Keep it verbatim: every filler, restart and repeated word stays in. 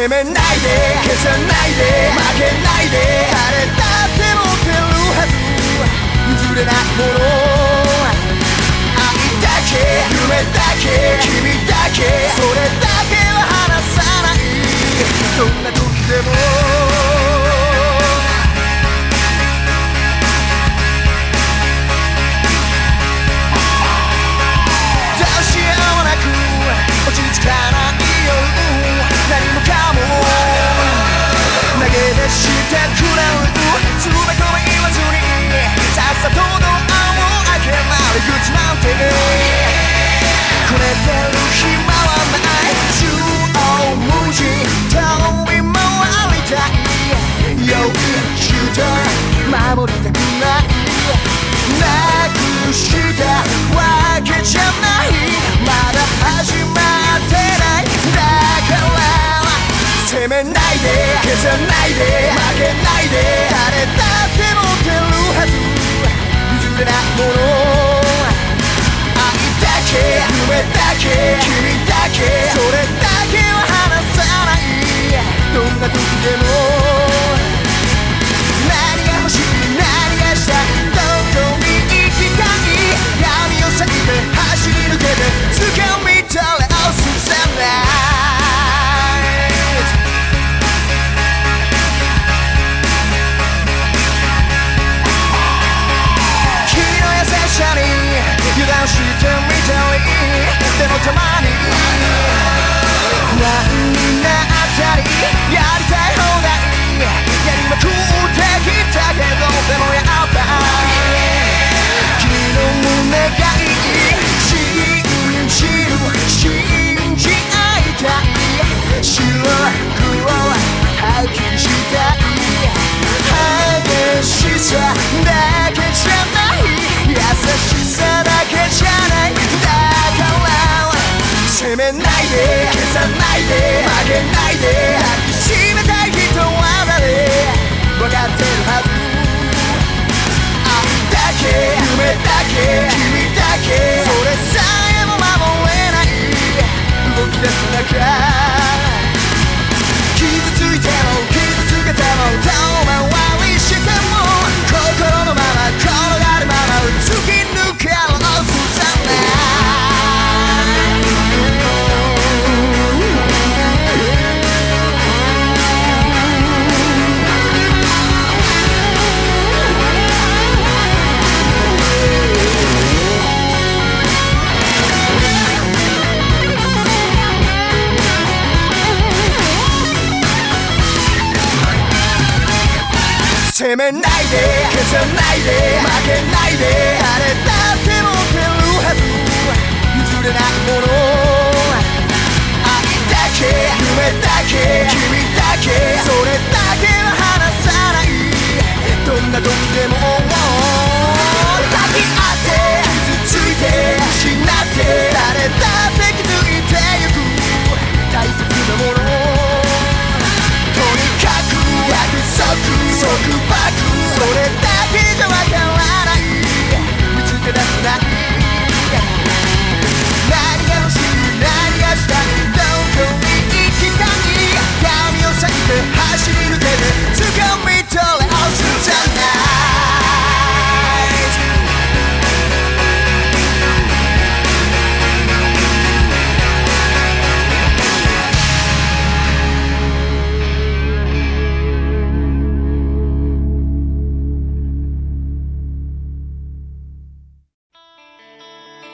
責めないで消さないで負けないで誰だって持ってるはず譲れないもの愛だけ夢だけ君だけそれだけは離さないどんな時でもどうしようもなく落ち着かないよ何もかも投げ出してくれるつべこべ言わずにさっさとドアを開け回り口なんてこれてる暇はない縦横無尽飛び回りたい用意して守りたくないなくしたわけじゃないまだ始まってないだから責めないで消さないで負けないで誰だって持ってるはず譲れないもの愛だけ夢だけ君だけそれだけは離さないどんな時でも何が欲しい何がしたいどこに行きたい闇を裂いて走り抜けて掴み取れ All through the night油断してみたりでもたまに不安になったりやりたい放題やりまくってきたけどでもやっぱり君の胸がいい信じる信じ合いたい白黒はっきりしたい激しさだけじゃない優しさだけじゃないだから責めないで消さないで負けないで抱きしめたい人は誰分かってるはず愛だけ夢だけ君だけそれさえも守れない動き出す中傷ついても傷つけても遠回りしても心のまま転がるまま突き抜けろ All through the night 責めないで消さないで負けないで誰だって持ってるはず譲れないもの愛だけ夢だけ君だけそれだけは離さないどんな時でも抱き合って傷ついて失って誰だって気づいてゆく大切なものとにかく約束束縛